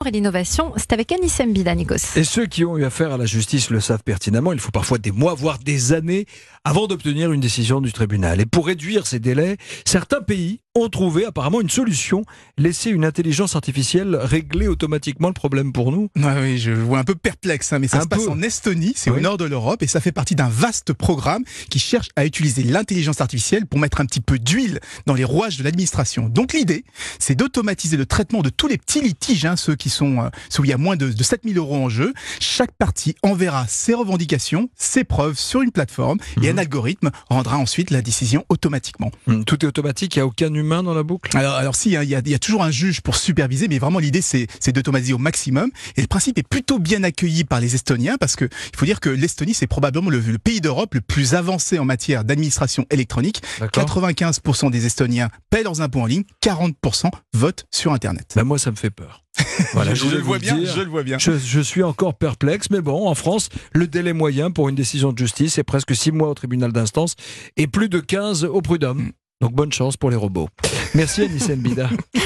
Et l'innovation, c'est avec Anissé Mbida, Nikos. Et ceux qui ont eu affaire à la justice le savent pertinemment, il faut parfois des mois, voire des années avant d'obtenir une décision du tribunal. Et pour réduire ces délais, certains pays ont trouvé apparemment une solution, laisser une intelligence artificielle régler automatiquement le problème pour nous. Oui, je vois un peu perplexe, mais ça se passe en Estonie, c'est au nord de l'Europe, et ça fait partie d'un vaste programme qui cherche à utiliser l'intelligence artificielle pour mettre un petit peu d'huile dans les rouages de l'administration. Donc l'idée, c'est d'automatiser le traitement de tous les petits litiges, ceux où il y a moins de 7 000 € en jeu. Chaque partie enverra ses revendications, ses preuves sur une plateforme, et un algorithme rendra ensuite la décision automatiquement. Tout est automatique, il n'y a aucun humain dans la boucle? Alors si, il y a toujours un juge pour superviser, mais vraiment l'idée c'est d'automatiser au maximum. Et le principe est plutôt bien accueilli par les Estoniens, parce que il faut dire que l'Estonie c'est probablement le pays d'Europe le plus avancé en matière d'administration électronique. 95% des Estoniens paient leurs impôts en ligne, 40% votent sur Internet. Moi ça me fait peur. Voilà, je le vois bien. Je suis encore perplexe, mais bon, en France, le délai moyen pour une décision de justice est presque 6 mois au tribunal d'instance et plus de 15 au prud'homme. Donc bonne chance pour les robots. Merci Anissé Mbida.